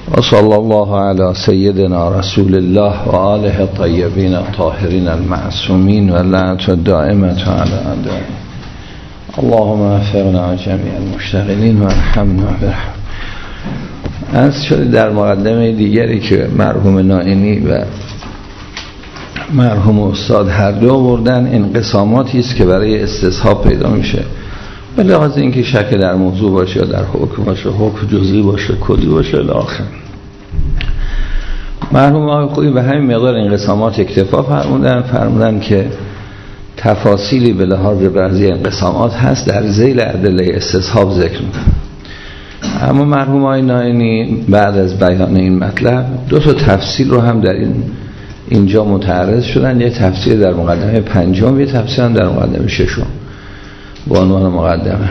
و صلی الله علی سیدنا رسول الله و آله الطیبین الطاهرین المعصومین و لعنت الدائمة علی اعدائهم. اللهم وفقنا جمیع المشتغلین و ارحمنا برحمتک. از شده در مقدمه دیگری که مرحوم نائینی و مرحوم استاد هر دو آوردن انقساماتی است که برای استصحاب پیدا میشه، به لحاظ اینکه شک در موضوع باشه یا در حکم باشه، حکم جزئی باشه، کلی باشه الی آخر. مرحوم آقای خویی به همین مقدار انقسامات اکتفا فرمودن که تفاصیلی به لحاظ بعضی انقسامات هست در ذیل ادله استصحاب ذکر میکنه. اما مرحوم آقای نائینی بعد از بیان این مطلب دو تا تفصیل رو هم در اینجا متعرض شدن، یه تفسیر در مقدمه پنجم، یه تفسیر هم در مقدمه ششم با عنوان مقدمه.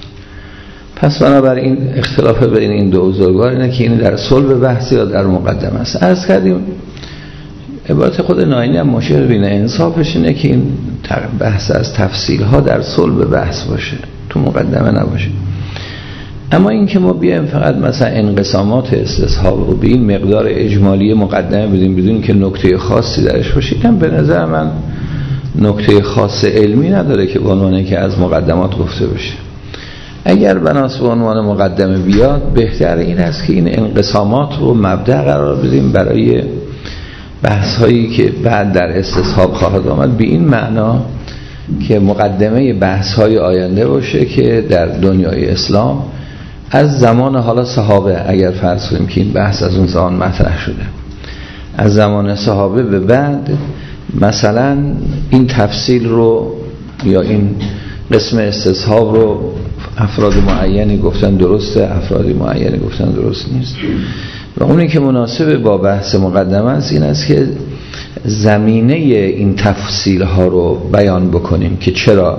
پس بنابراین اختلاف بین این دو بزرگوار اینه که این در صلب بحث یا در مقدمه است. عرض کردیم عبارت خود نائینی هم مشیر بین انصافش اینه که این بحث از تفصیل ها در صلب بحث باشه، تو مقدمه نباشه. اما این که ما بیایم فقط مثلا انقسامات استصحاب رو به این مقدار اجمالی مقدمه بدیم بدون که نکته خاصی درش باشه، این به نظر من نکته خاص علمی نداره که به عنوان که از مقدمات گفته بشه. اگر بناس به عنوان مقدمه بیاد، بهتر این است که این انقسامات رو مبدأ قرار بدیم برای بحث هایی که بعد در استصحاب خواهد آمد، به این معنا که مقدمه بحث های آینده باشه که در دنیای اسلام از زمان حالا صحابه، اگر فرض کنیم که این بحث از اون زمان مطرح شده، از زمان صحابه به بعد مثلا این تفصیل رو یا این قسم استصحاب رو افراد معینی گفتن درسته، افرادی معینی گفتن درست نیست، و اونی که مناسب با بحث مقدمه است این است که زمینه این تفصیل ها رو بیان بکنیم که چرا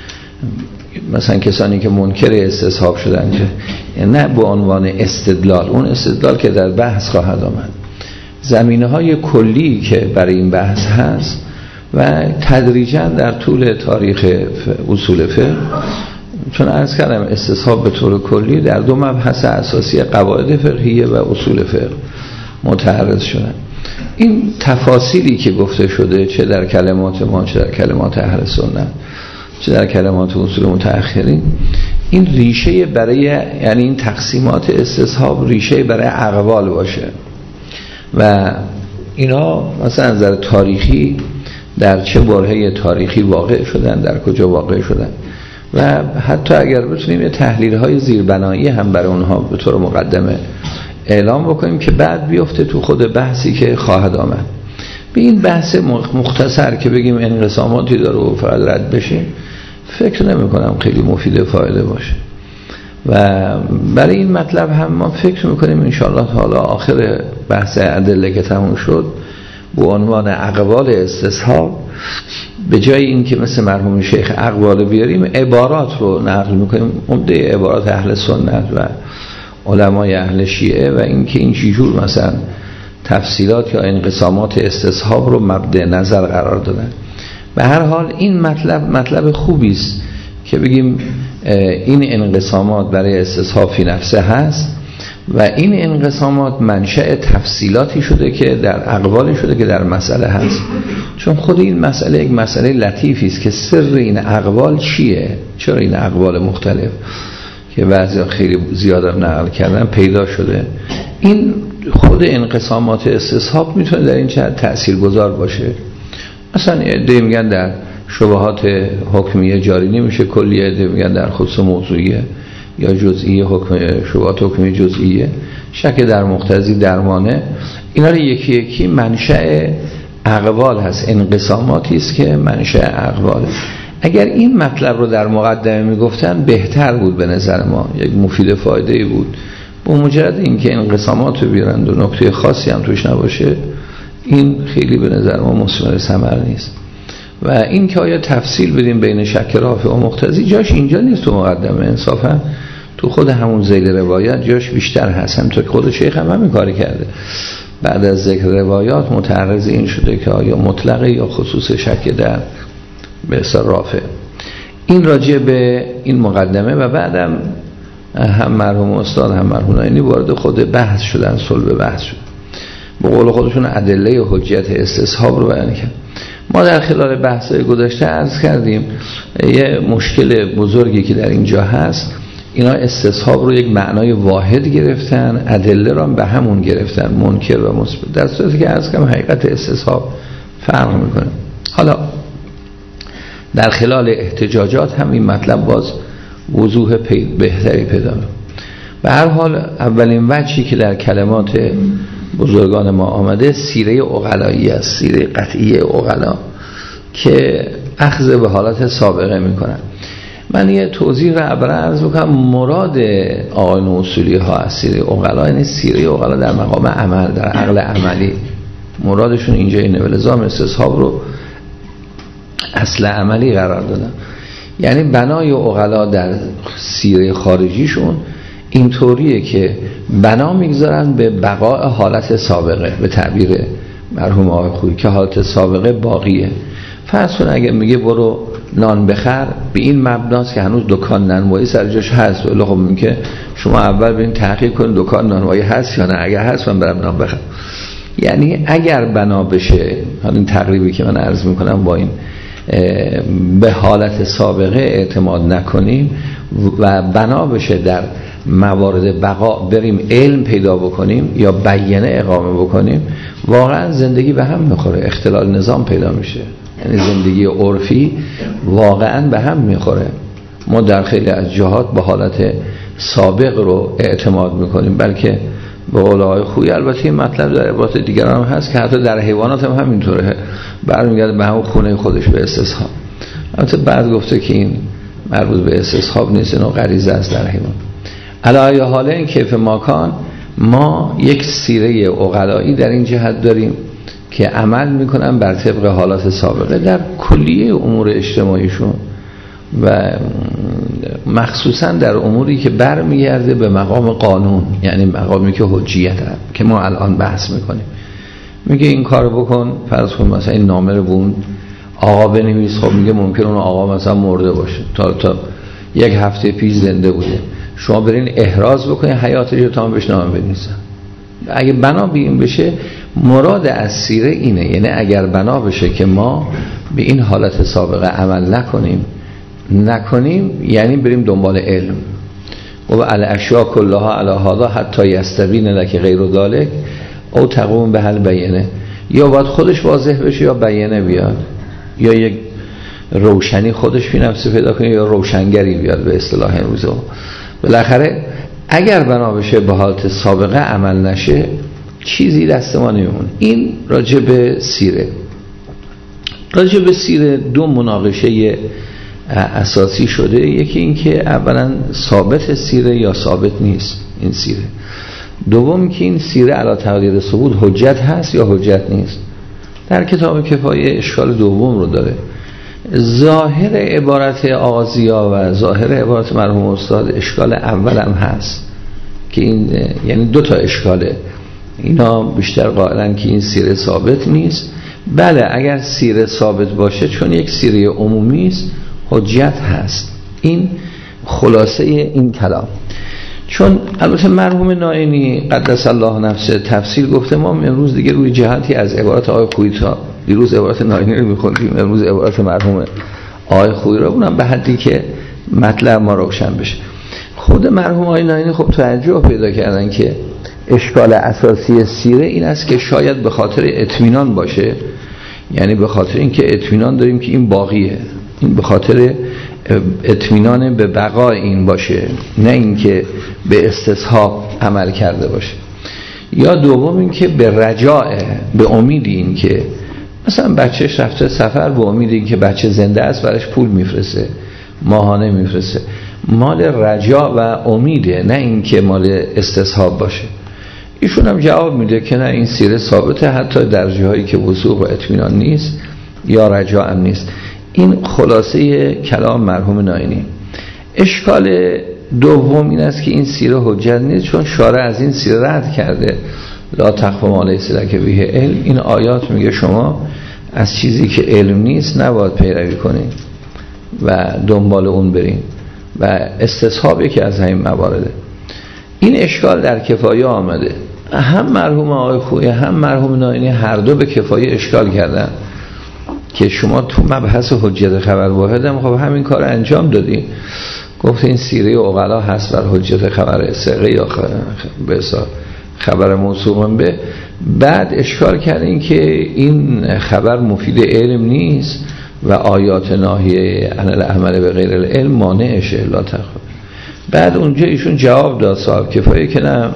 مثلا کسانی که منکر استصحاب شدن، که نه به عنوان استدلال، اون استدلال که در بحث خواهد آمد، زمینه های کلی که برای این بحث هست و تدریجا در طول تاریخ اصول فقه، چون عرض کردم استصحاب به طور کلی در دو مبحث اساسی قواعد فقهیه و اصول فقه متعرض شدن. این تفاصیلی که گفته شده چه در کلمات ما، چه در کلمات اهل سنت، چه در کلمات اصول متأخرین، این ریشه برای، یعنی این تقسیمات استصحاب ریشه برای اقوال باشه و اینا مثلا از نظر تاریخی در چه برهه تاریخی واقع شدن، در کجا واقع شدن، و حتی اگر بتونیم یه تحلیل های زیربنایی هم برای اونها به طور مقدمه اعلام بکنیم که بعد بیفته تو خود بحثی که خواهد آمد. به این بحث مختصر که بگیم انقساماتی داره و فقط رد بشیم، فکر نمی کنم خیلی مفید فایده باشه، و برای این مطلب هم ما فکر میکنیم انشاءالله حالا آخر بحث ادله که تموم شد به عنوان اقوال استصحاب، به جای این که مثل مرحوم شیخ اقوال بیاریم، عبارات رو نقل میکنیم، عمده عبارات اهل سنت و علمای اهل شیعه، و این که این چجور مثلا تفصیلات یا انقسامات استصحاب رو مبدأ نظر قرار دادن. به هر حال این مطلب خوبی است که بگیم این انقسامات برای استصحاب فی نفسه هست و این انقسامات منشأ تفصیلاتی شده که در اقوال شده که در مسئله هست، چون خود این مسئله یک مسئله لطیفی است که سر این اقوال چیه، چرا این اقوال مختلف که بعضی خیلی زیاد نقل کردن پیدا شده. این خود انقسامات استصحاب میتونه در این جهت تاثیرگذار باشه. مثلا عده میگن در شبهات حکمیه جاری نمیشه کلیه، عده میگن در خصوص موضوعیه یا جزئیه شبهات حکمی جزئیه، شک در مقتضی درمانه. اینا رو یکی یکی منشأ اقوال هست، انقساماتی است که منشأ اقواله. اگر این مطلب رو در مقدمه میگفتن بهتر بود به نظر ما، یک مفید فایده‌ای بود. با مجرد اینکه انقسامات رو بیارند و نکته خاصی هم توش نباشه، این خیلی به نظر ما مثمر ثمر نیست. و این که آیا تفصیل بدیم بین شک رافع و مقتضی، جاش اینجا نیست تو مقدمه، انصافا تو خود همون ذیل روایت جاش بیشتر هست. هم تو خود شیخ هم همین کاری کرده، بعد از ذکر روایات متعرض این شده که آیا مطلقه یا خصوص شک در به اصطلاح رافع. این راجع به این مقدمه. و بعدم هم مرحوم استاد هم مرحوم ناینی وارد خود بحث شدن، صلب بحث شدن، به قول خودشون ادله حجت استصحاب رو بیان کرد. ما در خلال بحث‌های گذشته عرض کردیم یه مشکل بزرگی که در اینجا هست، اینا استصحاب رو یک معنای واحد گرفتن، ادله رو به همون گرفتن، منکر و مثبت، در صورتی که عرض کردم حقیقت استصحاب فرق میکنه. حالا در خلال احتجاجات هم این مطلب باز وضوح بهتری پیدا می‌کنه. به هر حال اولین وجهی که در کلمات بزرگان ما آمده سیره عقلایی است، سیره قطعی عقلا که اخذ به حالت سابقه میکنن. من یه توضیح رو عرض بکنم. مراد آقایون اصولی ها از سیره عقلا یعنی سیره عقلا در مقام عمل، در عقل عملی. مرادشون اینجا اینه، ولذا استصحاب رو اصل عملی قرار دادن. یعنی بنای عقلا در سیره خارجیشون اینطوریه که بنا میگذارن به بقاء حالت سابقه، به تعبیر مرحوم آقای خویی که حالت سابقه باقیه. فرض کن اگه میگه برو نان بخر، به این مبناست که هنوز دکان نانوایی سر جاش هست، ولی خب میگه شما اول برین تحقیق کن دکان نانوایی هست یا نه، اگه هست من برم نان بخرم. یعنی اگر بنا بشه، حالا این تقریبی که من عرض میکنم با این به حالت سابقه اعتماد نکنیم و بنا بشه در موارد بقا بریم علم پیدا بکنیم یا بیانه اقامه بکنیم، واقعا زندگی به هم میخوره، اختلال نظام پیدا میشه. یعنی زندگی عرفی واقعا به هم میخوره. ما در خیلی از جهات به حالت سابق رو اعتماد میکنیم، بلکه به قول آقای خویی البته این مطلب در عبارات دیگران هم هست که حتی در حیوانات هم همینطوره، برمیگرده به همون خونه خودش به استصحاب. البته بعد گفته که این مربوط به استصحاب نیست، اینو غریزه است در حیوان. علی حال این کیف ماکان ما یک سیره عقلایی در این جهت داریم که عمل میکنن بر طبق حالات سابقه در کلیه امور اجتماعیشون و مخصوصا در اموری که برمیگرده به مقام قانون، یعنی مقامی که حجیت هست که ما الان بحث میکنیم. میگه این کارو بکن، فرض کن مثلا این نامه رو بون آقا بنویس، خب میگه ممکن اون آقا مثلا مرده باشه، تا یک هفته پیش زنده بوده، شما برین احراز بکنین حیاتش رو تا بهش نامه بنویسن. اگه بنا به این بشه، مراد از سیره اینه، یعنی اگر بنا بشه که ما به این حالت سابقه عمل نکنیم یعنی بریم دنبال علم و الاشیاء کلها علی هذا حتی یستبین لک غیر ذلک او تقوم به حل بیانه، یا باید خودش واضح بشه یا بیانه بیاد، یا یک روشنی خودش فی نفسه پیدا کنه یا روشنگری بیاد به اصطلاح امروزه. بالاخره اگر بنا بشه به حالت سابقه عمل نشه چیزی دست ما نمیمونه. این راجع به سیره. راجع به سیره دو مناقشه اساسی شده. یکی این که اولا ثابت سیره یا ثابت نیست این سیره. دوم که این سیره علی تقدیر ثبوت حجت هست یا حجت نیست. در کتاب کفایه اشکال دوم رو داره. ظاهر عبارت آغازیا و ظاهر عبارت مرحوم استاد اشکال اول هم هست که این یعنی دو تا اشکاله. اینا بیشتر قائلن که این سیره ثابت نیست. بله اگر سیره ثابت باشه چون یک سیره عمومی است حجت هست. این خلاصه این کلام. چون البته مرحوم ناینی قدس الله نفسه تفصیل گفته، ما امروز دیگه روی جهتی از عبارت آقای خویی، تا دیروز عبارت ناینی رو می‌خوندیم، امروز عبارت مرحوم آقای خویی رو، اونم به حدی که مطلب ما روشن بشه. خود مرحوم آقای ناینی خب توجه پیدا کردن که اشکال اساسی سیره این است که شاید به خاطر اطمینان باشه، یعنی به خاطر اینکه اطمینان داریم که این باقیه، این به خاطر اطمینان به بقای این باشه، نه اینکه به استصحاب عمل کرده باشه. یا دوم این که به رجاء، به امید این که مثلا بچهش رفته سفر، به امید این که بچه زنده است برش پول میفرسته، ماهانه میفرسته، مال رجاء و امیده، نه اینکه مال استصحاب باشه. ایشون هم جواب میده که نه، این سیره ثابته حتی در جاهایی که وثوق و اطمینان نیست یا رجاء هم نیست. این خلاصه کلام مرحوم ناینی. اشکال دوم این است که این سیره حجت نیست چون شارع از این سیره رد کرده. لا تخف ما لیس لک به علم. این آیات میگه شما از چیزی که علم نیست نباید پیروی کنید و دنبال اون برین. و استصحاب یکی از همین موارده. این اشکال در کفایه آمده، هم مرحوم آقای خویی هم مرحوم ناینی هر دو به کفایه اشکال کردن که شما تو مبحث حجت خبر واحد هم خب همین کار انجام دادین، گفت این سیره عقلا هست بر حجت خبر ثقه یا خبر موثوق به. بعد اشکال کردین که این خبر مفید علم نیست و آیات ناهیه عن العمل به غیر العلم مانعشه لا تخف. بعد اونجا ایشون جواب داد صاحب کفایه که نه،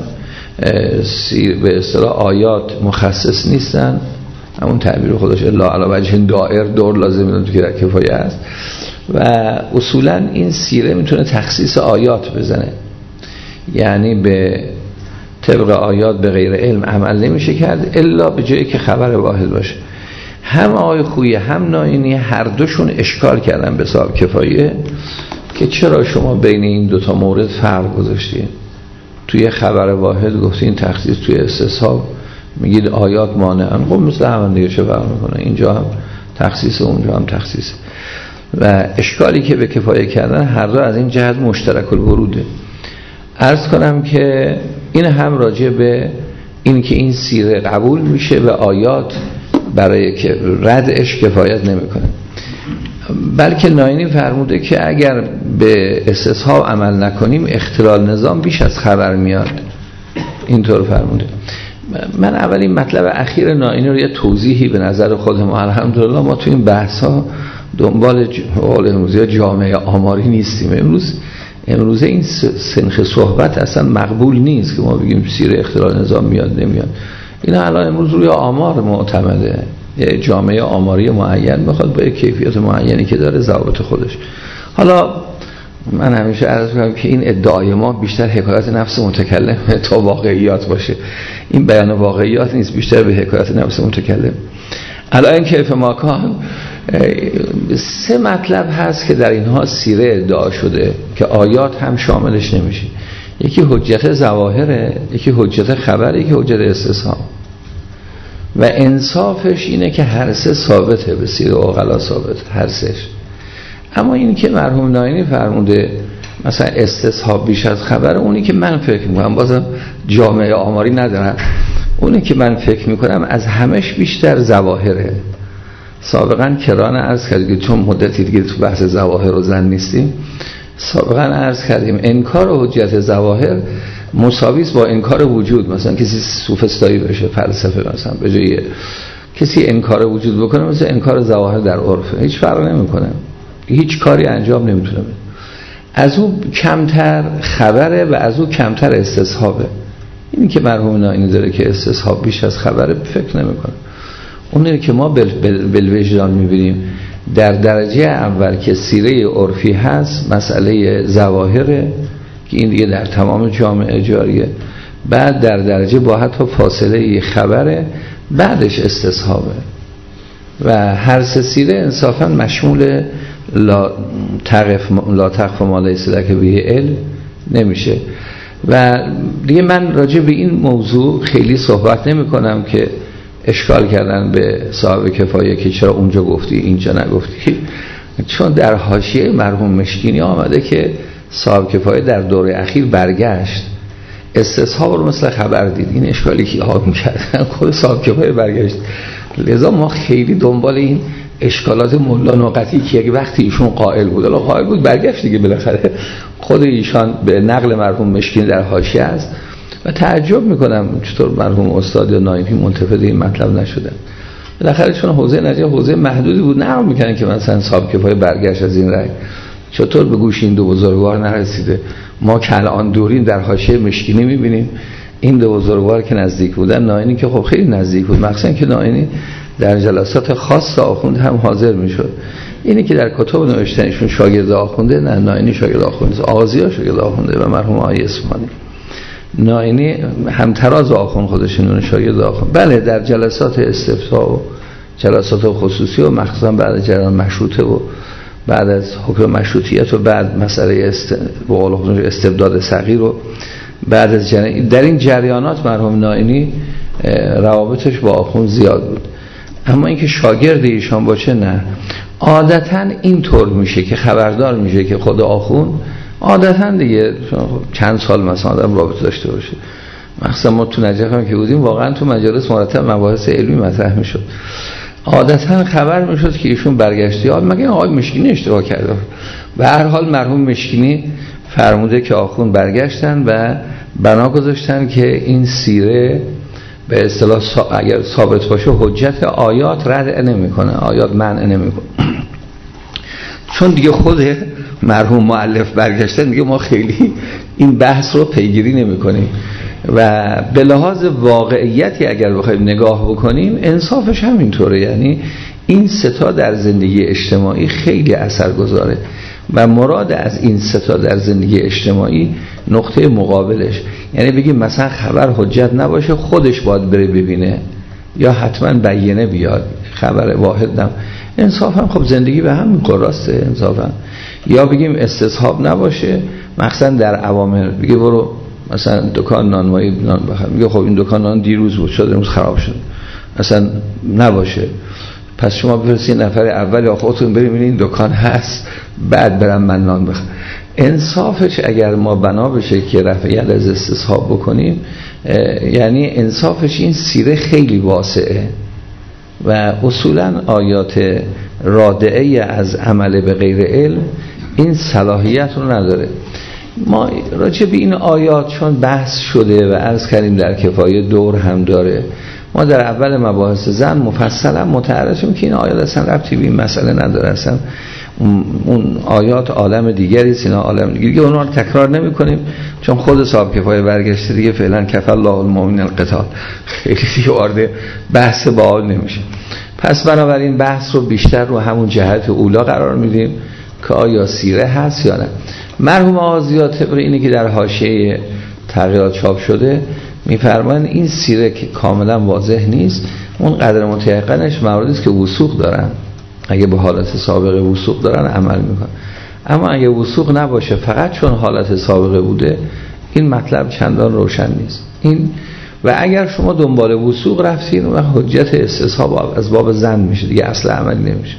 به اصطلاح آیات مخصص نیستن، همون تعبیر خودش الا علی وجه دائر دور لازم داره که در کفایه است و اصولا این سیره میتونه تخصیص آیات بزنه، یعنی به طبق آیات به غیر علم عمل نمیشه کرد الا به جایی که خبر واحد باشه. هم آقای خویی هم ناینی هر دوشون اشکال کردن به صاحب کفایه که چرا شما بین این دوتا مورد فرق گذاشتین، توی خبر واحد گفتین تخصیص، توی استصحاب میگید آیات مانعن. خب مثل همون دیگه چه فرق میکنه، اینجا هم تخصیص اونجا هم تخصیص. و اشکالی که به کفایه کردن هر دو از این جهت مشترک الوروده. عرض کنم که این هم راجع به این که این سیره قبول میشه و آیات برای که ردش کفایت نمیکنه، بلکه ناینی فرموده که اگر به استصحاب عمل نکنیم اختلال نظام بیش از خبر میاد، اینطور فرموده. من اولین مطلب اخیر ناینی رو یه توضیحی به نظر خودم، الحمدلله ما تو این بحث ها دنبال امروزی جامعه آماری نیستیم. امروز این سنخ صحبت اصلا مقبول نیست که ما بگیم سیر اختلال نظام میاد نمیاد. این الان امروز روی آمار معتمده، یه جامعه آماری معین میخواد با یک کیفیت معینی که داره ضوابط خودش. حالا من همیشه عرض میکنم که این ادعای ما بیشتر حکایت نفس متکلم تا واقعیات باشه، این بیان واقعیات نیست، بیشتر به حکایت نفس متکلم. الان کیف ماکان 3 مطلب هست که در اینها سیره ادعا شده که آیات هم شاملش نمیشه. یکی حجت ظواهره، یکی حجت خبر، یکی حجت استصحاب. و انصافش اینه که هر 3 ثابته، به سیر عقلا ثابت هر 3. اما اینی که مرحوم ناینی فرموده مثلا استصحاب بیش از خبر، اونی که من فکر میکنم، بازم جامعه آماری ندارم، اونی که من فکر میکنم از همش بیشتر ظواهره. سابقا کران عرض کردیم چون مدتی دیگه تو بحث ظواهر و زن نیستیم، سابقا عرض کردیم انکار حجت ظواهر مساوی است با انکار وجود. مثلا کسی سوفسطایی بشه، فلسفه مثلا به جای کسی انکار وجود بکنه مثلا انکار ظواهر در عرف، هیچ فرق نمیکنه، هیچ کاری انجام نمیتونه بده. از او کمتر خبره و از او کمتر استصحابه. اینی که مرحوم ناینی داره که استصحاب بیش از خبره فکر نمیکنه. اونی که ما بالوجدان میبینیم در درجه اول که سیره عرفی هست مسئله ظواهره که این دیگه در تمام جامعه جاریه، بعد در درجه با حتی فاصله خبره، بعدش استصحابه. و هر 3 سیره انصافا مشمول لا تخف ما لیس لک به علم نمیشه. و دیگه من راجع به این موضوع خیلی صحبت نمی کنم که اشکال کردن به صاحب کفایه که چرا اونجا گفتی اینجا نگفتی، چون در حاشیه مرحوم مشکینی آمده که صاحب کفایه در دوره اخیر برگشت، استصحاب رو مثل خبر دید. این اشکالی که ها میکردن خود صاحب کفایه برگشت. لذا ما خیلی دنبال این اشکالات ملا نقطی که یک وقتی ایشون قائل بود برگشت دیگه بالاخره، خود ایشان به نقل مرحوم مشکینی در حاشیه است و تعجب میکنم چطور مرحوم استاد یا ناینی منتفض این مطلب نشدن. بالاخره چون حوزه نجات حوزه محدودی بود نقل میکنن که مثلا صاحب کفایه برگشت از این رأی، چطور به گوش این 2 بزرگوار نرسیده؟ ما که الان دوریم در حاشیه مشکینی میبینیم این 2 بزرگوار که نزدیک بودن، ناینی که خب خیلی نزدیک بود، مخصوصا که ناینی در جلسات خاص آخوند هم حاضر میشد. اینی که در کتاب نوشتنشون شاگرد آخونده، نه ناینی شاگرد آخونده، آغازی‌ها شاگرد آخونده و مرحوم آقای اصفهانی. ناینی همتراز آخوند خودشون شاگرد آخوند. بله در جلسات استفتاء و جلسات خصوصی و مخصوصا بعد جریان مشروطه و بعد از حکم مشروطیت و بعد مسئله استبداد صغیر و بعد از در این جریانات مرحوم ناینی روابطش با آخوند زیاد بود. اما اینکه شاگرد ایشان باشه نه. عادتاً این طور میشه که خبردار میشه که خود آخوند عادتا دیگه چند سال مثلا آدم رابطه داشته باشه. مثلا ما تو نجف هم که بودیم واقعا تو مجالس مرتب مباحث علمی مطرح میشد. عادتا خبر میشد که ایشون برگشتی حال مگه آقای مشکینی اشتباه کرده. به هر حال مرحوم مشکینی فرموده که آخوند برگشتن و بنا گذاشتن که این سیره به اصطلاح اگر ثابت باشه حجت آیات رد نمیکنه، آیات منع نمیکنه. چون دیگه خود مرحوم مؤلف برگشتن دیگه ما خیلی این بحث رو پیگیری نمیکنیم و به لحاظ واقعیتی اگر بخوایم نگاه بکنیم انصافش همینطوره. یعنی این ستا در زندگی اجتماعی خیلی اثرگذاره و مراد از این ستا در زندگی اجتماعی نقطه مقابلش، یعنی بگیم مثلا خبر حجت نباشه خودش باید بره ببینه یا حتما بیانه بیاد، خبر واحد نم. انصافا خب زندگی به همین قراسته انصافا. یا بگیم استصحاب نباشه مثلا در عوامل بگه برو مثلا دکان نانوایی نان بخر، میگه خب این دکان نان دیروز بود شد امروز خراب شد مثلا نباشه، پس شما بفرستید نفر اول یا خودتون بریم این دکان هست بعد برم من نان بخرم. انصافش اگر ما بنا بشه که رفع از استصحاب بکنیم، یعنی انصافش این سیره خیلی واسعه و اصولا آیات رادعه از عمل به غیر علم این صلاحیت رو نداره. ما راجع به این آیات چون بحث شده و عرض کردیم در کفایه دور هم داره، ما در اول مباحث زن مفصلا متعرضیم که این آیات اصلا ربطی به این مسئله نداره، اصلا اون آیات عالم دیگری است، اینا عالم دیگری، اونا رو تکرار نمی کنیم چون خود صاحب کفایه برگشته دیگه فعلا کفى الله المؤمنین القتال، خیلی دیگه وارد بحث باحال نمیشه. پس بنابراین بحث رو بیشتر رو همون جهت اولا قرار میدیم که آیا سیره هست یا نه. مرحوم آغازی طبق اینه که در حاشیه تغییرات چاپ شده میفرمایند این سیره که کاملا واضح نیست، اون قدر متيقنش مواردی است که وثوق دارن، اگه به حالت سابقه وثوق دارن عمل میکنن، اما اگه وثوق نباشه فقط چون حالت سابقه بوده این مطلب چندان روشن نیست. این و اگر شما دنبال وثوق رفتین و حجت استصحاب از باب ظن میشه دیگه، اصل عملی نمیشه.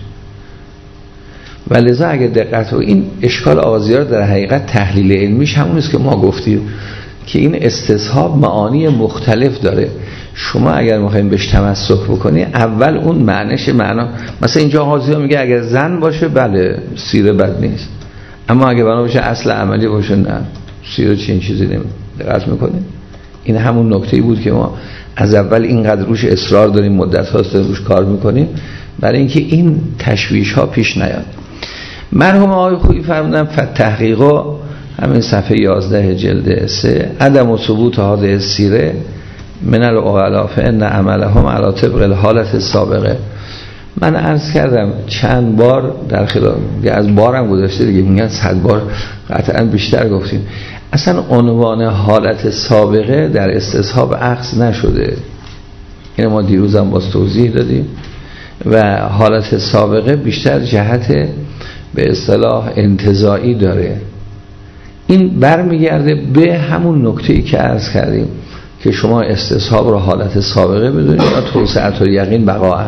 و لذا اگه دقت و این اشکال آغازیار در حقیقت تحلیل علمیش همون است که ما گفتیم که این استصحاب معانی مختلف داره. شما اگر میخوایم بهش تمسک بکنی اول اون معنیش معنا، مثلا اینجا آغازیار میگه اگر زن باشه بله سیره بد نیست، اما اگه بنا باشه اصل عملی باشه نه سیره چنین چیزی نمی. دقت میکنیم این همون نکته‌ای بود که ما از اول اینقدر روش اصرار داریم، مدت هاست روش کار میکنیم برای اینکه این تشویش ها پیش نیاد. مرحوم آقای خویی فرمودن فتحقیق همین صفحه 11 جلد 3 عدم و ثبوت هذه السیره من العقلاء فان عملهم علی طبق الحالت السابقه. من عرض کردم چند بار در خلال از بارم گذاشته دیگه، میگن 100 بار قطعا بیشتر گفتیم، اصلا عنوان حالت سابقه در استصحاب اخذ نشده. این ما دیروزم باز توضیح دادیم و حالت سابقه بیشتر جهت به اصطلاح انتزاعی داره. این برمیگرده به همون نکته‌ای که عرض کردیم که شما استصحاب رو حالت سابقه بدونید یا توسعه الیقین بقاء.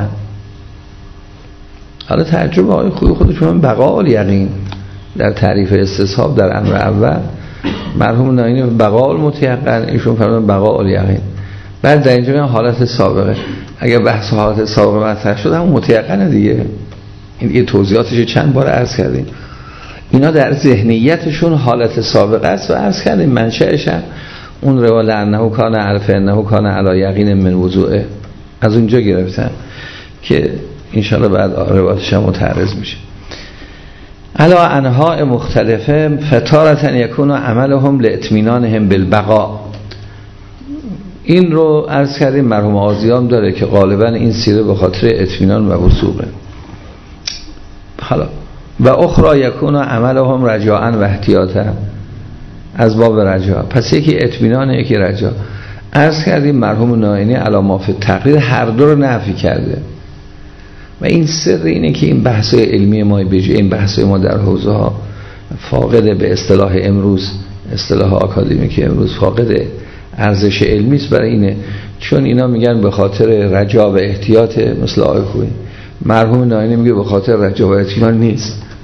حالا ترجمه آقای خوبی خودشون بقاء الیقین در تعریف استصحاب در امر اول مرحوم ناینی بقاء المتيقن، ایشون فرمودن بقاء الیقین. بعد در اینجا حالت سابقه، اگر بحث حالت سابقه مطرح شد همون متيقنه دیگه. این دیگه توضیحاتش چند بار عرض کردیم. اینا در ذهنیتشون حالت سابقه است و عرض کردیم منشأش اون روال انه کان عرف انه کان علی یقین من وضوعه، از اونجا گرفتن که انشاءالله بعد روایتش هم متعرض میشه. علا انواع مختلفه فتارة یکون عملهم لاطمینانهم بالبقاء. این رو عرض کردیم مرحوم آزیام داره که غالبا این سیره به خاطر اطمینان و وثوقه. حالا و اخرى یکون عملهم رجاء و احتیاطا، از باب رجاء. پس یکی اطمینان یکی رجاء. عرض کردیم مرحوم ناینی علامات تقریر هر دو رو نفی کرده و این سر اینه که این بحث علمی ما این بحث ما در حوزه ها فاقد به اصطلاح امروز، اصطلاح آکادمیک امروز فاقد ارزش علمی است. برای اینه چون اینا میگن به خاطر رجاء و احتیاط، مثل آقای خویی. مرحوم ناینی میگه به خاطر رجاء و اطمینان نیست،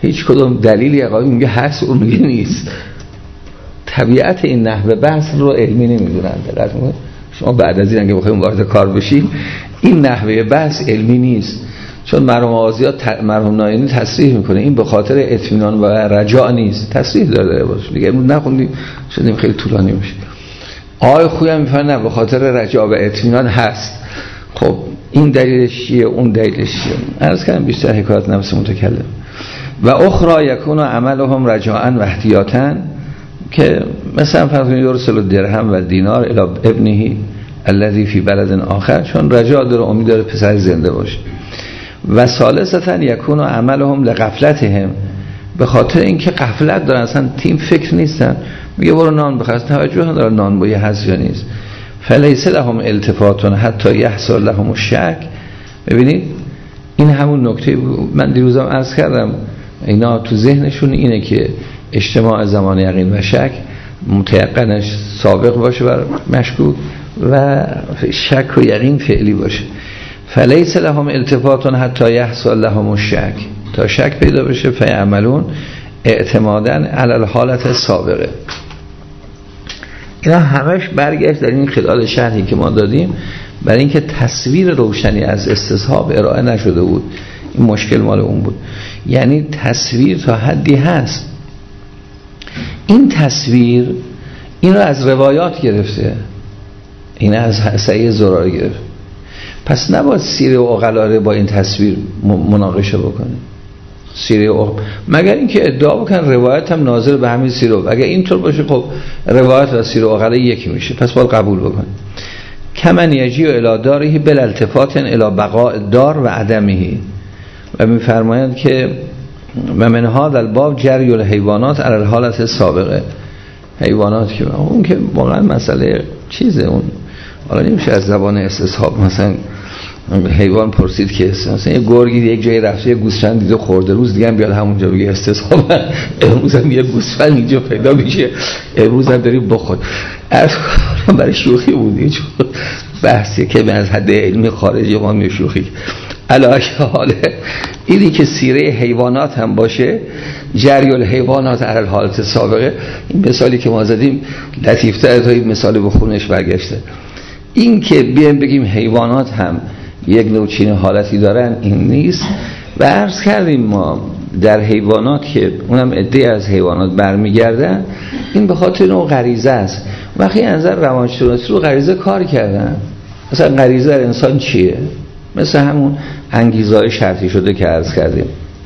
هیچ کدوم دلیلی آقای میگه هست اون میگه نیست. طبیعت این نحوه بحث رو علمی نمیدونن. دقت کنید شما بعد از این اگه بخواید وارد کار بشین این نحوه بحث علمی نیست، چون مرحوم آغازیات مرحوم نایینی تصریح میکنه این به خاطر اطمینان و رجاء نیست، تصریح داره باشه دیگه امروز نخوندیم شدیم خیلی طولانی میشه. آقای خویی هم میفهمه نه به خاطر رجاء و اطمینان هست. خب این دلیلش چیه اون دلیلش چیه؟ عرض کردم بیشتر حکایت نفس متکلم. و اخرى یکون عملهم رجاء و احتیاطا، که مثلا فرض کنید یرسل الدرهم و دینار الی ابنه الذی فی بلد آخر، چون رجاء داره امید داره پسر زنده باشه. و ثالثا یکون عملهم لغفلتهم، به خاطر اینکه غفلت دارن اصلا تیم فکر نیستن، میگه برو نان بخور، توجه نداره نان بوی هست یا نیست. فلیس لهم التفات حتی یحصل لهم الشک. ببینید این همون نکته من دیروزم عرض کردم، اینا تو ذهنشون اینه که اجتماع زمان یقین و شک متیقنش سابق باشه و مشکوک و شک و یقین فعلی باشه. فلیس لهم التفات حتی یحصل لهم الشک، تا شک پیدا بشه فیعملون اعتمادا علی الحالت سابقه. اینا همش برگشت در این خلال شرحی که ما دادیم برای اینکه تصویر روشنی از استصحاب ارائه نشده بود. این مشکل مال اون بود، یعنی تصویر تا حدی هست. این تصویر این رو از روایات گرفته، این از سعی زراری گرفت، پس نباید سیره و عقلا با این تصویر مناقشه بکنه. سیره و مگر اینکه ادعا بکن روایت هم ناظر به همین سیره، اگر اینطور باشه خب روایت و سیره و عقلا یکی میشه، پس باید قبول بکن. کمن یجی و الی داره بلا التفات الی بقاء دار و عدمه. و میفرمایند که و من هذا الباب جری الحیوانات علی الحالت سابقه. حیوانات که اون که واقعا مسئله چیزه، اون حالا نمیشه از زبان استصحاب مثلا حیوان پرسید که مثلا یه گرگی یک جایی رفته یه گوسفند دیده خورده، روز دیگه هم بیاد همونجا بگه استصحاب امروز هم یه گوسفند اینجا پیدا میشه امروز هم داری بخور. برای شوخی بودی، چون بحثی که از حد علمی خارجی ما میشه شوخی. علاوه حاله اینی که سیره حیوانات هم باشه، جری الحیوانات علی الحالت سابقه، این مثالی که ما زدیم لطیف‌تر تا این مثال به خونش برگشته. این که بیایم بگیم حیوانات هم یک نوچین حالتی دارن این نیست. و عرض کردیم ما در حیوانات که اونم عده از حیوانات برمیگردن، این به خاطر نوع غریزه است. وقتی از نظر روانشناسی رو غریزه کار کردن، مثلا غریزه در انسان چیه؟ مثل همون انگیزه‌های شرطی شده که عرض کردیم.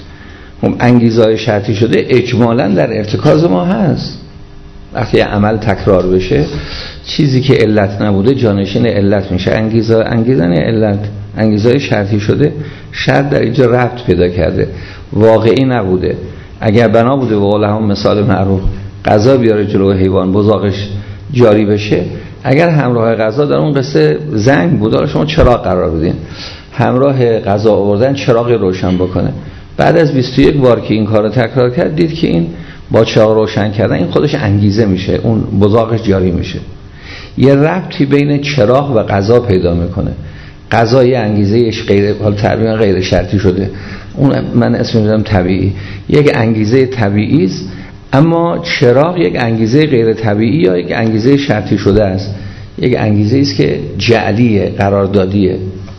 انگیزه‌های شرطی شده اجمالاً در ارتکاز ما هست. وقتی عمل تکرار بشه چیزی که علت نبوده جانشین علت میشه. انگیزه علت، انگیزه‌های شرطی شده شرط در اینجا ربط پیدا کرده، واقعی نبوده. اگر بنا بوده به قول هم مثال معروف غذا بیاره جلو حیوان بزاقش جاری بشه، اگر همراه غذا در اون قصه زنگ بود، شما چراغ قرار بدین، همراه غذا آوردن چراغ روشن بکنه، بعد از 21 بار که این کارو تکرار کرد دید که این با چراغ روشن کردن این خودش انگیزه میشه، اون بزاقش جاری میشه. یه ربطی بین چراغ و غذا پیدا میکنه. غذا یه انگیزه‌اش تقریبا غیر شرطی شده، اون من اسم میذارم طبیعی، یک انگیزه طبیعی است، اما چراغ یک انگیزه غیر طبیعی یا یک انگیزه شرطی شده است، یک انگیزه است که جعلیه، قراردادیه.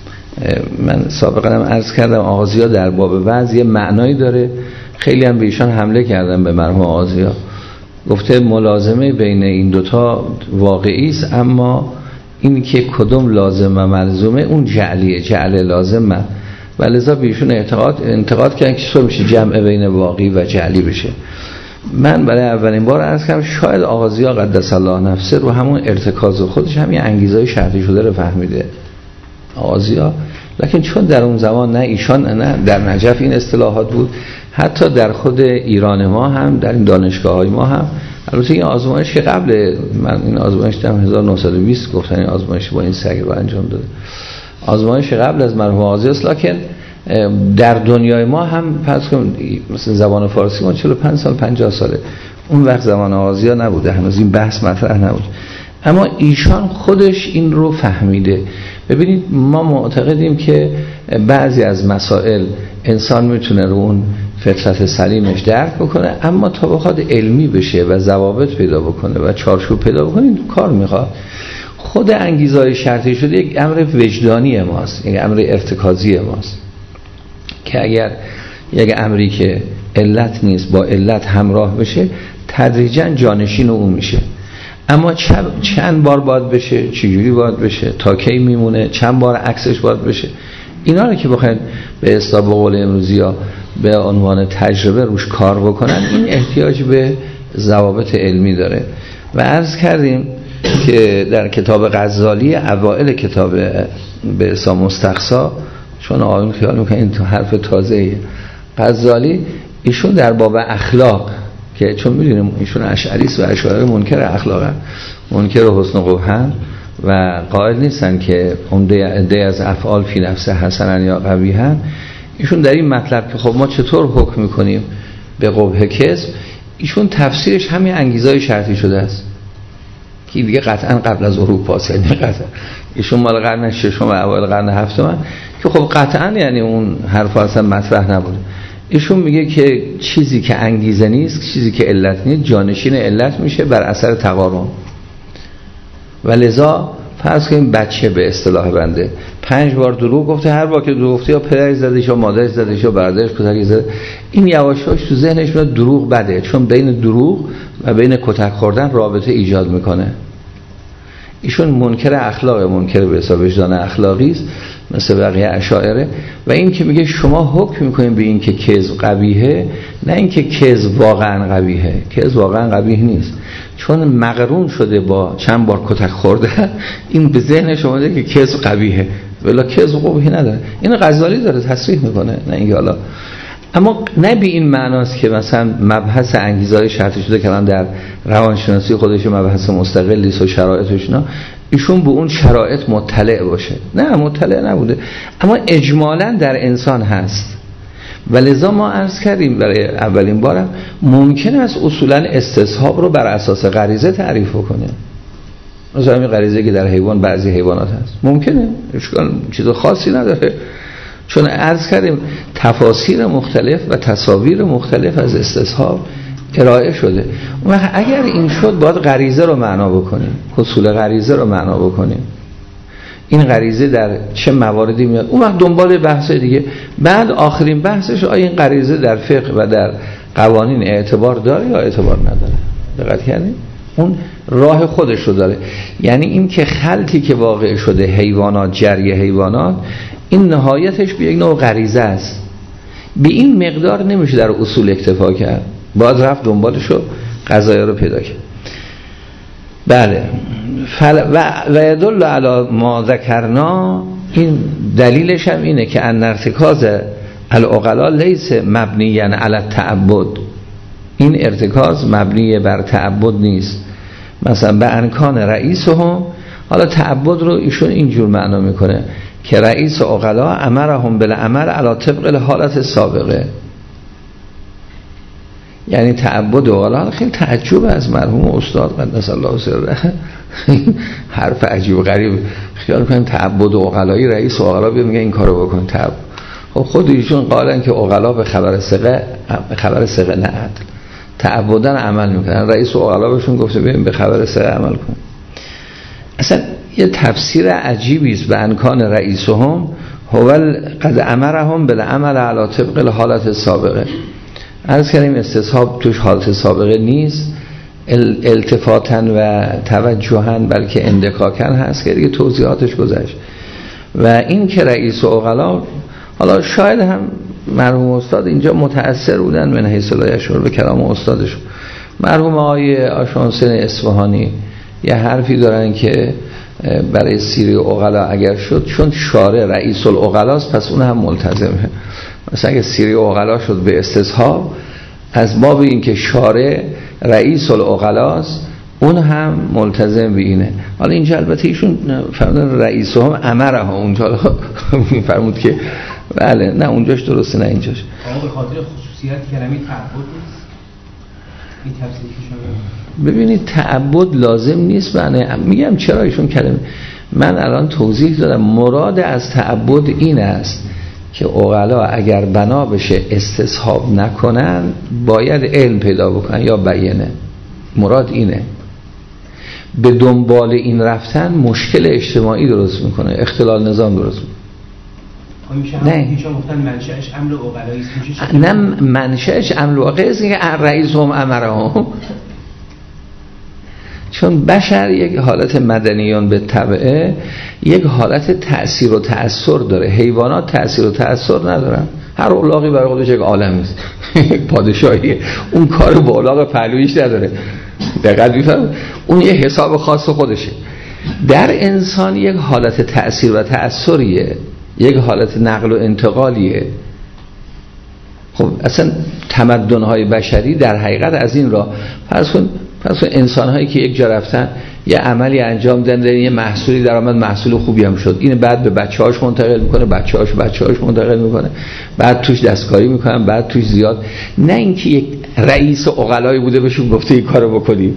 من سابقا هم عرض کردم آغازی‌ها در باب وضع یه معنایی داره، خیلی هم به ایشان حمله کردم به مرحوم آغازی‌ها، گفته ملازمه بین این دوتا واقعی است، اما این که کدوم لازم و ملزومه اون جعلیه، جعل لازمه، و لذا به ایشون انتقاد کردن که چطور میشه جمع بین واقعی و جعلی بشه. من برای اولین بار عرض کردم شاید آغازی‌ها قدس الله نفسه رو همون ارتکاز خودش همین انگیزهای شرطی شده رو فهمیده آغازی‌ها، لکن چون در اون زمان نه ایشان نه در نجف این اصطلاحات بود، حتی در خود ایران ما هم در این دانشگاه‌های ما هم، البته این آزمایش که قبل من این آزمایش در 1920 گفتن این آزمایش با این سگ رو انجام داده، آزمایش قبل از مرحوم آغازی است، لکن در دنیای ما هم فرض کنید مثلا زبان فارسی ما 45 سال 50 ساله، اون وقت زمان آغازی ها نبوده، هنوز این بحث مطرح نبود، اما ایشان خودش این رو فهمیده. ببینید ما معتقدیم که بعضی از مسائل انسان میتونه رو اون فطرت سلیمش درک بکنه، اما تا بخواد علمی بشه و ضوابط پیدا بکنه و چارچوب پیدا بکنه این کار میخواد. خود انگیزهای شرطی شده یک امر وجدانی ماست، یک امر ارتکازی ماست که اگر یک امری که علت نیست با علت همراه بشه تدریجا جانشین اون میشه. اما چند بار باید بشه، چجوری باید بشه، تا کی میمونه، چند بار عکسش باید بشه، اینا رو که بخواید به اصطلاح به قول امروزی ها به عنوان تجربه روش کار بکنن، این احتیاج به ضوابط علمی داره. و عرض کردیم که در کتاب غزالی اوائل کتاب به اصطلاح مستقصا، چون آقایون خیال میکنن این تو حرف تازه‌ای، غزالی ایشون در باب اخلاق که چون میدونیم ایشون اشعری است و اشاعره منکر اخلاقن، منکر حسن قبحن و قائل نیستن که عمده از افعال فی نفسه حسنن یا قبیحن. ایشون در این مطلب که خب ما چطور حکم میکنیم به قبح کذب، ایشون تفسیرش همین انگیزهای شرطی شده است که دیگه قطعا قبل از اروپا، یعنی قطعا ایشون مال قرن ششم و اوایل قرن هفتم که خب قطعا یعنی اون حرف اصلا مطرح نبوده. ایشون میگه که چیزی که انگیزه نیست، چیزی که علت نیست، جانشین علت میشه بر اثر تقارن. و لذا فرض کنیم بچه به اصطلاح بنده 5 بار دروغ گفته، هر بار که دروغ گفته یا پدرش زدهش یا مادرش زدهش یا برادرش کتک زده، این یواشاش تو ذهنش میاد دروغ بده، چون بین دروغ و بین کتک خوردن رابطه ایجاد میکنه. ایشون منکر اخلاق، منکر به حساب وجدان اخلاقی است مثل بقیه اشاعره. و این که میگه شما حکم میکنین به این که کذب قبیحه، نه این که کذب واقعا قبیحه. کذب واقعا قبیح نیست، چون مقرون شده با چند بار کتک خورده، این به ذهن شما ده که کذب قبیحه، ولی کذب قبیح نداره. این غزالی داره تصریح میکنه، نه اینکه حالا. اما نه به این معناست که مثلا مبحث انگیزهای شرطی شده که الان در روانشناسی خودش مبحث مستقلی است و شرایطش نه، ایشون به اون شرایط مطلع باشه. نه، مطلع نبوده، اما اجمالاً در انسان هست. ولذا ما عرض کردیم برای اولین بارم ممکن است اصولاً استصحاب رو بر اساس غریزه تعریف کنه. مثلا این غریزه که در حیوان، بعضی حیوانات هست، ممکنه، اشکال چیز خاصی نداره، چون عرض کردیم تفاسیر مختلف و تصاویر مختلف از استصحاب ارائه شده. و اگر این شد باید غریزه رو معنا بکنیم، اصول غریزه رو معنا بکنیم، این غریزه در چه مواردی میاد، اون وقت دنبال بحث دیگه. بعد آخرین بحثش آیا این غریزه در فقه و در قوانین اعتبار داره یا اعتبار نداره. دقت کردید؟ اون راه خودش رو داره. یعنی این که خلطی که واقع شده حیوانات، جری حیوانات، این نهایتش به یک نوع غریزه است. به این مقدار نمیشه در اصول اکتفا کرد، باید رفت دنبالشو، قضایا رو پیدا کرد. بله. و یدل علی ما ذکرنا، این دلیلش هم اینه که ان ارتکاز العقلا لیس مبنیا علی التعبد، این ارتکاز مبنی بر تعبد نیست. مثلا به انکان رئیسهم، حالا تعبد رو ایشون اینجور معنا میکنه که رئیس عقلا امرهم بالعمل علی طبق الحالت سابقه. یعنی تعبد عقلا خیلی تعجب از مرحوم استاد قدس الله سره، حرف عجیب و غریب. خیال کنیم تعبد عقلایی رئیس عقلا بیا میگه این کارو بکن. خب خود ایشون قالن که عقلا به خبر ثقه نه عدل تعبدن عمل میکنن، رئیس عقلا بهشون گفته ببین به خبر ثقه عمل کن. اصلا یه تفسیر عجیبی است. به انکان رئیسهم هو قد امرهم بالعمل علی طبق الحالت سابقه. عرض کردیم استصحاب توش حالت سابقه نیست، التفاتاً و توجهاً بلکه اندکاکاً هست که دیگه توضیحاتش گذشت. و این که رئیس عقلا، حالا شاید هم مرحوم استاد اینجا متأثر بودن من حیث لا یشعر به کلام استادش. مرحوم آقای آشانسن اصفهانی یه حرفی دارن که برای سیره عقلا اگر شد، چون شارع رئیس العقلاست پس اون هم ملتزمه. مثلا اگه سیره عقلا شد به استصحاب، از باب این که شارع رئیس العقلاست اون هم ملتزم به اینه. حالا اینجا البته ایشون فرمودن رئیس هم امره ها، اونجا فرمود که بله، نه اونجاش درسته، نه اینجاش. به خاطر خصوصیت کلمه تعبد نیست این تفسیر شده. ببینید تعبد لازم نیست، معنی میگم چرا ایشون کلمه، من الان توضیح دادم مراد از تعبد این است که عقلا اگر بنا بشه استصحاب نکنن باید علم پیدا بکنن یا بیانه. مراد اینه. به دنبال این رفتن مشکل اجتماعی درست میکنه، اختلال نظام درست میکنه. نه هیچ گفتن منشأش عمل عقلایی است. نه منشأش عمل عقلایی است که رئیس هم امرهم. چون بشر یک حالت مدنیان به طبعه یک حالت تأثیر و تأثیر داره. حیوانات تأثیر و تأثیر ندارن. هر الاغی برای خودش یک عالم است. پادشاهیه. اون کار با الاغ پهلویش نداره. دقیق میفهم. اون یه حساب خاص خودشه. در انسان یک حالت تأثیر و تأثیریه، یک حالت نقل و انتقالیه. خب اصلا تمدن‌های بشری در حقیقت از این راه فرض کن انسان‌هایی که یک جا رفتن یه عملی انجام دادن، یه محصولی درآمد، محصول خوبی هم شد، این بعد به بچه‌هاش منتقل میکنه، بچه‌هاش منتقل میکنه، بعد توش دستکاری میکنن، بعد توش زیاد. نه اینکه یک رئیس عقلایی بوده بهشون گفته این کارو بکنید.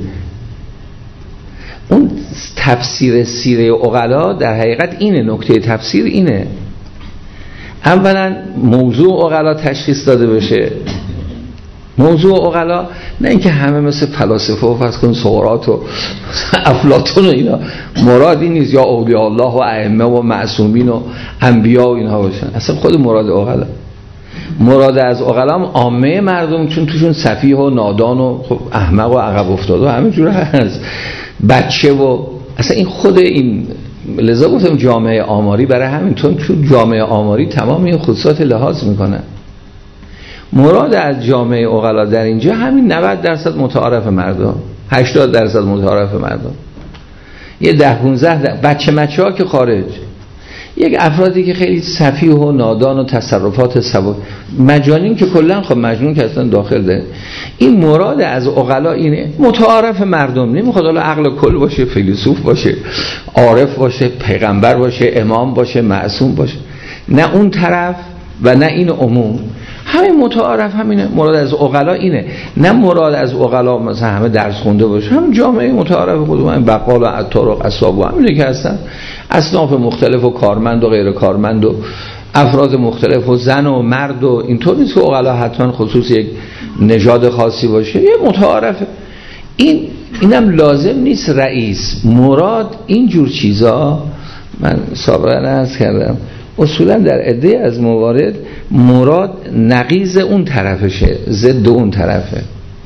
اون تفسیر سیره عقلا در حقیقت اینه، نکته تفسیر اینه. اولا موضوع عقلا تشخیص داده بشه. موضوع عقلا نه اینکه همه مثل فلاسفه و فرض کن سقراط و افلاطون و اینا، مراد این نیست یا اولیاء الله و ائمه و معصومین و انبیا و اینها باشن. اصلا خود مراد عقلا، مراد از عقلا هم عامه مردم، چون توشون سفیه و نادان و احمق و عقب افتاده و همه جوره هست، بچه و اصلا این خود این. لذا گفتم جامعه آماری برای همین، چون جامعه آماری تمام این خصوصات لحاظ میکنه. مراد از جامعه عقلا در اینجا همین 90% متعارف مردم، 80% متعارف مردم، یه 10-15 بچه ها که خارج، یک افرادی که خیلی سفیه و نادان و تصرفات مجانین که کلا خب مجنون که اصلا داخل ده. این مراد از عقلا اینه، متعارف مردم. نمیخواد حالا عقل کل باشه، فیلسوف باشه، عارف باشه، پیغمبر باشه، امام باشه، معصوم باشه، نه اون طرف و نه این عموم. همین متعارف همینه. مراد از عقلا اینه، نه مراد از عقلا مثلا همه درس خونده باشه. هم جامعه متعارف خودمون، این بقال و عطار و قصاب و همینه که هستن، اصناف مختلف و کارمند و غیر کارمند و افراد مختلف و زن و مرد و اینطور نیست که عقلا حتما خصوص یک نژاد خاصی باشه. یه متعارفه. اینم لازم نیست رئیس. مراد اینجور چیزا من سابقا عرض کردم اصولا در عده از موارد مراد نقیض اون طرفشه، ضد اون طرفه.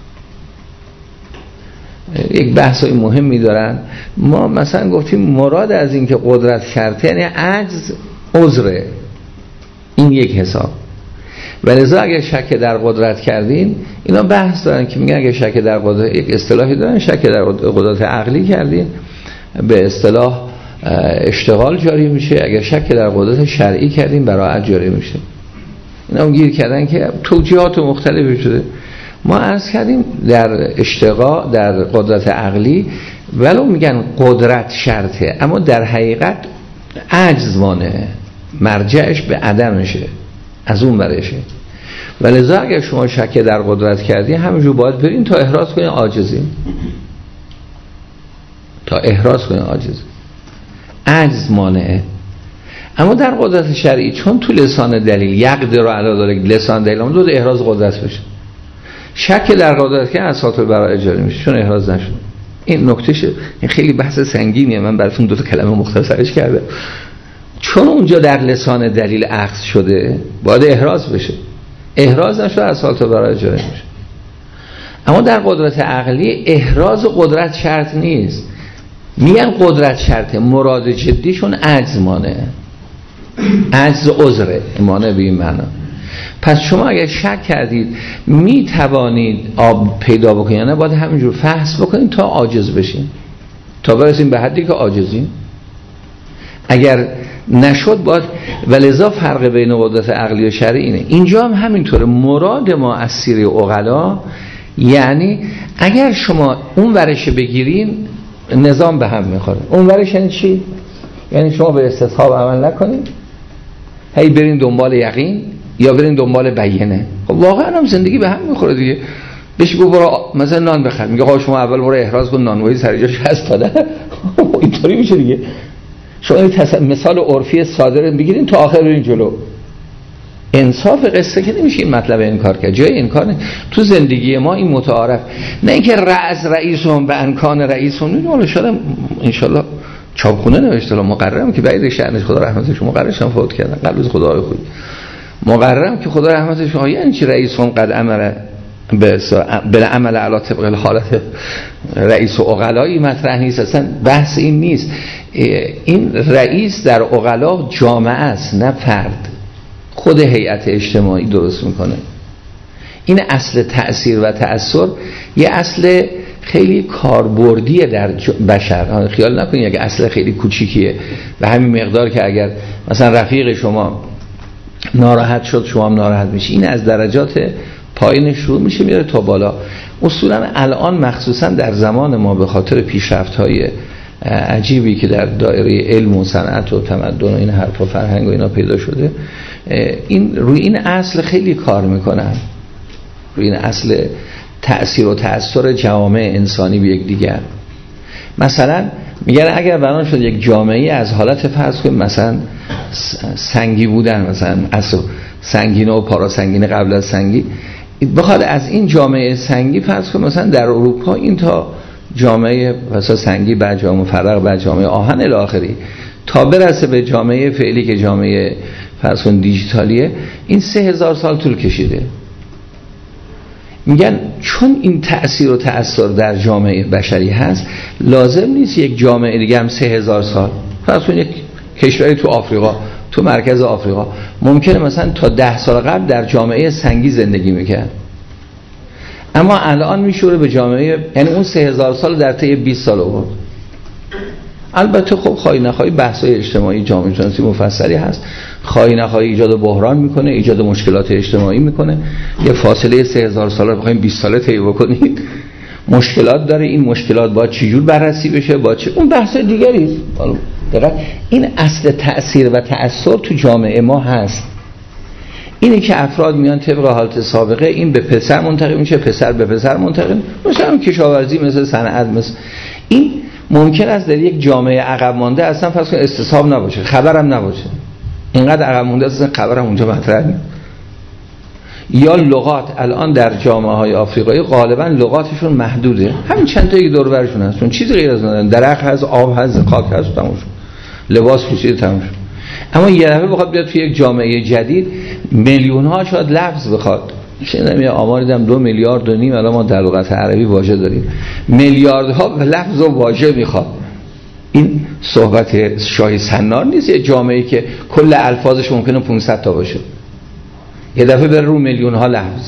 یک بحثای مهمی دارن. ما مثلا گفتیم مراد از این که قدرت شرطه یعنی عجز عذره، این یک حساب. ولذا اگر شک در قدرت کردین، اینا بحث دارن که میگن اگر شک در قدرت، یک اصطلاحی دارن، شک در قدرت عقلی کردین به اصطلاح اشتغال جاری میشه، اگر شک در قدرت شرعی کردیم براءت جاری میشه. اینا هم گیر کردن که توجیهات مختلفی شده. ما عرض کردیم در اشتغال در قدرت عقلی ولو میگن قدرت شرطه، اما در حقیقت عجز مانه، مرجعش به عدمشه، از اون برشه. ولذا اگر شما شک در قدرت کردی همینجور باید برین تا احراز کنین عاجزی، تا احراز کنین عاجزی، عجز مانعه. اما در قدرت شرعی چون تو لسان دلیل یقدر رو علا داره، لسان دلیل هم دو احراز قدرت بشه. شک در قدرت که اساس البراءه جاری میشه چون احراز نشد. این نکتهشه. این خیلی بحث سنگینیه، من براتون دو تا کلمه مختصرش کردم. چون اونجا در لسان دلیل اخذ شده باید احراز بشه، احراز نشد اساس البراءه جاری میشه. اما در قدرت عقلی احراز قدرت شرط نیست. میگن قدرت شرطه، مراد جدیشون عجز مانه، عجز عذره، مانه به این معنا. پس شما اگر شک کردید می توانید آب پیدا بکنید یا نه، باید همینجور فحص بکنید تا عاجز بشین، تا برسیم به حدی که عاجزین. اگر نشد باید. ولذا فرق بین قدرت عقلی و شرعی اینه. اینجا هم همینطوره. مراد ما از سیره عقلا یعنی اگر شما اون ورش بگیرین نظام به هم میخوره. اون ورش یعنی چی؟ یعنی شما به استصحاب عمل نکنید، هی برین دنبال یقین یا برین دنبال بیانه. خب واقعا هم زندگی به هم میخوره دیگه. بهش گفت برو مثلا نان بخر، میگه آقا شما اول برو احراز کن نانوایی سر جاش هست داده. اینطوری میشه دیگه. شما این مثال عرفی ساده رو بگیرین تا آخر برین جلو. انصاف قصه که نمیشه این مطلب انکار کرد، جای انکار نه. تو زندگی ما این متعارف، نه اینکه رئیسون به انکان رئیسون. این حالا شاید انشالله چاپخونه نوشته، مقررم که بعید شأنش خدا رحمتش، مقررشم فوت کردن قبل از خدای خود، مقررم که خدا رحمتش. یعنی چی رئیسون قد امر بالعمل علی طبق الحالت رئیس و عقلایی مطرح نیست، اصلا بحث این نیست. این رئیس در عقلا جامعه است نه فرد، خود هیئت اجتماعی درست میکنه. این اصل تأثیر و تأثیر یه اصل خیلی کاربردیه در بشر. خیال نکنید یک اصل خیلی کوچیکیه، به همین مقدار که اگر مثلا رفیق شما ناراحت شد شما هم ناراحت میشی. این از درجات پایین شروع میشه میره تا بالا. اصولا الان مخصوصا در زمان ما به خاطر پیشرفت‌های عجیبی که در دایره علم و صنعت و تمدن و این حرف و فرهنگ و اینا پیدا شده، این روی این اصل خیلی کار میکنن، روی این اصل تأثیر و تأثیر جوامع انسانی به یک دیگر. مثلا میگن اگر بنا شد یک جامعه از حالت فرض کنیم مثلا سنگی بودن، مثلا اصل سنگینه و پاراسنگینه قبل از سنگی، بخواد از این جامعه سنگی فرض کنیم مثلا در اروپا این تا جامعه مثلا سنگی، بعد جامعه مفرق، بعد جامعه آهن الی آخری، تا برسه به جامعه فعلی که جامعه فرض کن دیجیتالیه، این 3000 سال طول کشیده. میگن چون این تأثیر و تأثیر در جامعه بشری هست، لازم نیست یک جامعه دیگه هم 3000 سال. فرض کن یک کشوری تو آفریقا، تو مرکز آفریقا، ممکنه مثلا تا 10 سال قبل در جامعه سنگی زندگی میکرد، اما الان میشوره به جامعه، یعنی اون 3000 سال در طی 20 سال آورد. البته خب خواهی نخواهی بحث‌های اجتماعی جامعه شناسی مفصلی هست، خواهی نخواهی ایجاد بحران میکنه، ایجاد مشکلات اجتماعی میکنه. یه فاصله 3000 سال رو بخوایم 20 ساله طی بکنید، مشکلات داره. این مشکلات باید چجور بررسی بشه، باید چه، اون بحث دیگری است. این اصل تأثیر و تأثیر تو جامعه ما هست. اینه که افراد میان طبق حالت سابقه، این به پسر منتقل میشه، پسر به پسر منتقل، مثلا کشاورزی، مثل صنعت، مثل این. ممکن است در یک جامعه عقب مانده اصلا فرض کن استصحاب نباشه، خبرم نباشه، اینقدر عقب مونده اصلا خبرم اونجا مطرح نیست. یا لغات الان در جامعه های آفریقایی غالبا لغاتشون محدوده، همین چند تا دور و برشون هست، چون چیزی غیر از ندارن، درخت هست، آب هست، خاک هست، تموم شد، لباس پوشیده، تموم شد. اما یه دفعه بخواد بیاد توی یک جامعه جدید، میلیون ها شاید لفظ بخواد. شنیدم یه آماری دیدم 2.5 میلیارد الان ما در لغت عربی واژه داریم، میلیاردها لفظ و واژه میخواد. این صحبت شاه سنار نیست. یه جامعه‌ای که کل الفاظش ممکنه 500 تا باشه، یه دفعه بره رو میلیون ها لفظ.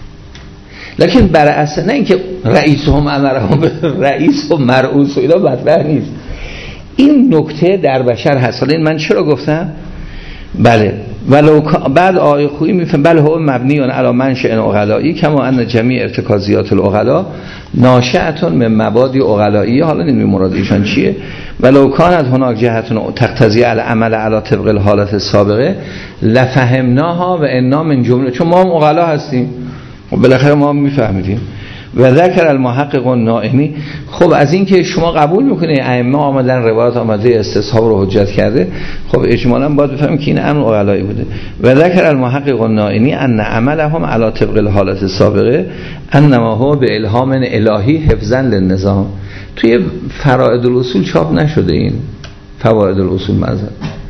لکن بر اساس نه اینکه رئیس هم امرهم به رئیس و مرئوس و اینا مطرح نیست. این نکته در بشر هست. حالا من چرا گفتم؟ بله ولو بعد آیه خویی میفهم بله هو مبنی علی منشأ عقلائی کما ان جمیع ارتکازیات العقلاء ناشئه من مبادی عقلائی. حالا این مراد ایشان چیه؟ ولو کانت هناک جهت تقتضی العمل علی طبق الحالت السابقه لفهمناها و انا من جمله، چون ما هم عقلا هستیم و بالاخره ما هم میفهمیدیم. و ذکر المحقق النائمی. خب از این که شما قبول میکنید ائمه آمدن روایات آمده استصحاب رو حجت کرده، خب اجمالاً باید بفهمیم که این امر عقلایی بوده. و ذکر المحقق النائمی ان عملهم علی طبق الحالت السابقه انما هو به الهام الهی حفظا للنظام. توی فرائض الاصول چاپ نشده این فوائد الاصول مذهب،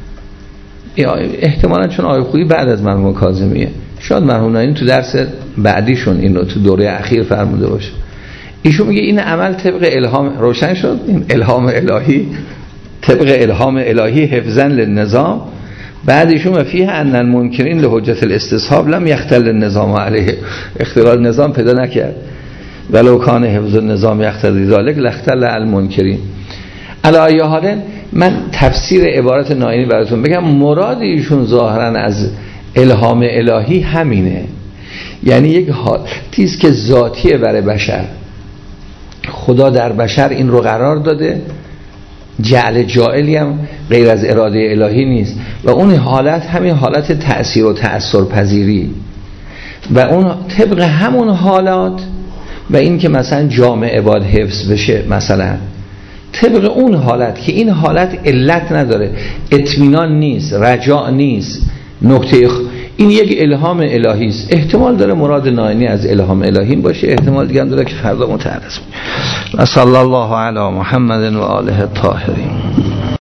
احتمالاً چون آیه خویی بعد از مرحوم کاظمیه، شاید مرحوم نائینی تو درس بعدیشون این رو تو دوره اخیر فرموده باشه. ایشون میگه این عمل طبق الهام، روشن شد، این الهام الهی، طبق الهام الهی حفظاً للنظام. بعد ایشون و فیه ان المنکرین لحجت الاستصحاب لم یختل النظام علیه، اختلال نظام پیدا نکرد. ولو کان حفظ النظام یختل ذلک لاختل المنکرین. علی ای حال من تفسیر عبارت نائینی براتون بگم. مراد ایشون ظاهراً از الهام الهی همینه، یعنی یک حالتی است که ذاتیه برای بشر، خدا در بشر این رو قرار داده، جعل جائلی هم غیر از اراده الهی نیست و اون حالت همین حالت تأثیر و تأثیر پذیری و اون طبق همون حالات و این که مثلا جامعه باید حفظ بشه، مثلا طبق اون حالت که این حالت علت نداره، اطمینان نیست، رجاء نیست، نکته این یک الهام الهی است. احتمال داره مراد نائینی از الهام الهی باشه، احتمال دیگه هم داره که فردا متعرض. و صلی الله علی محمد و آله الطاهرین.